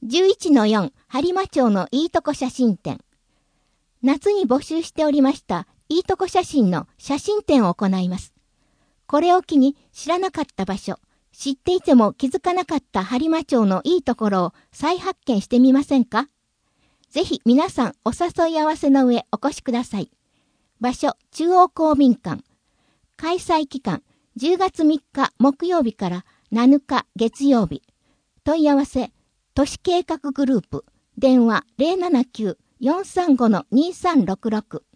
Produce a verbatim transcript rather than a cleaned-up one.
じゅういちのよん 播磨町のいいとこ写真展。夏に募集しておりましたいいとこ写真の写真展を行います。これを機に知らなかった場所、知っていても気づかなかった播磨町のいいところを再発見してみませんか？ぜひ皆さんお誘い合わせの上お越しください。場所、中央公民館。開催期間、じゅうがつみっか木曜日からなのか月曜日。問い合わせ、都市計画グループ。電話 ゼロななきゅう よんさんご にさんろくろく。